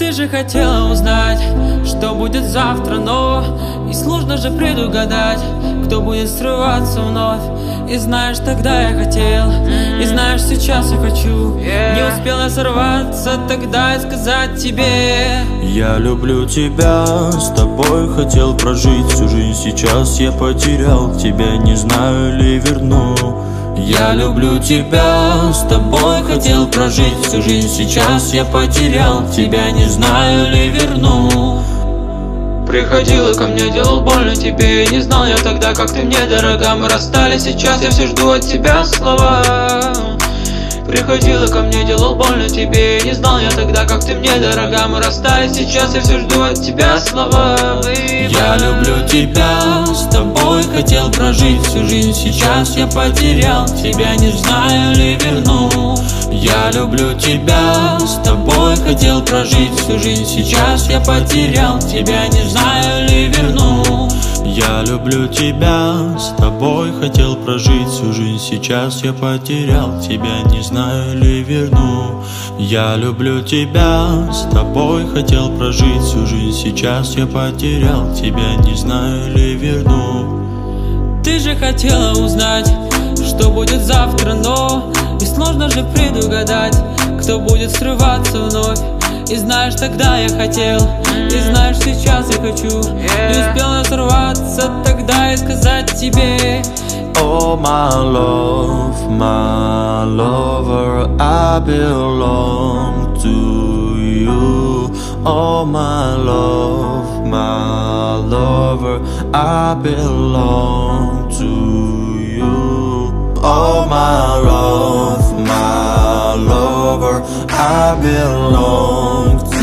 Ты же хотела узнать, что будет завтра, но и сложно же предугадать, кто будет срываться вновь. И знаешь, тогда я хотел, и знаешь, сейчас я хочу. Не успела сорваться тогда и сказать тебе: я люблю тебя, с тобой хотел прожить всю жизнь. Сейчас я потерял тебя, не знаю ли верну. Я люблю тебя, с тобой хотел прожить всю жизнь. Сейчас я потерял тебя, не знаю ли верну. Приходила ко мне, делал больно тебе. Не знал я тогда, как ты мне дорога. Мы расстались, сейчас я все жду от тебя слова. Приходила ко мне, делал больно тебе. Не знал я тогда, как ты мне дорога. Мы расстались, сейчас я все жду от тебя слова. Я люблю тебя, с тобой хотел прожить всю жизнь. Сейчас я потерял тебя, не знаю ли верну. Я люблю тебя, с тобой хотел прожить всю жизнь. Сейчас я потерял тебя, не знаю ли верну. Я люблю тебя, с тобой хотел прожить всю жизнь. Сейчас я потерял тебя, не знаю ли верну. Я люблю тебя, с тобой хотел прожить всю жизнь. Сейчас я потерял тебя, не знаю ли верну. Ты же хотела узнать, что будет завтра, но и сложно же предугадать, кто будет срываться вновь. И знаешь, тогда я хотел, и знаешь, сейчас я хочу. Не успела сорваться тогда и сказать тебе: oh my love, my lover, I belong to you. Oh my love, my lover, I belong to you. Oh my love, my lover, I belong to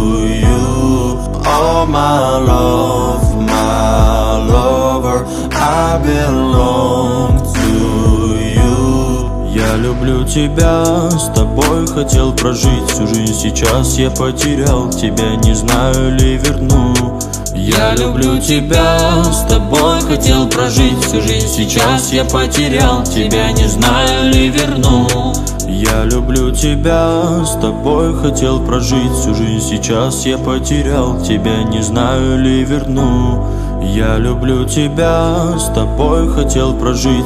you. Oh my love, my lover, I belong to you. Я люблю тебя, с тобой хотел прожить всю жизнь. Сейчас я потерял тебя, не знаю ли верну. Я люблю тебя, с тобой хотел прожить всю жизнь. Сейчас я потерял тебя, не знаю ли верну. Я люблю тебя, с тобой хотел прожить всю жизнь. Сейчас я потерял тебя, не знаю ли верну. Я люблю тебя, с тобой хотел прожить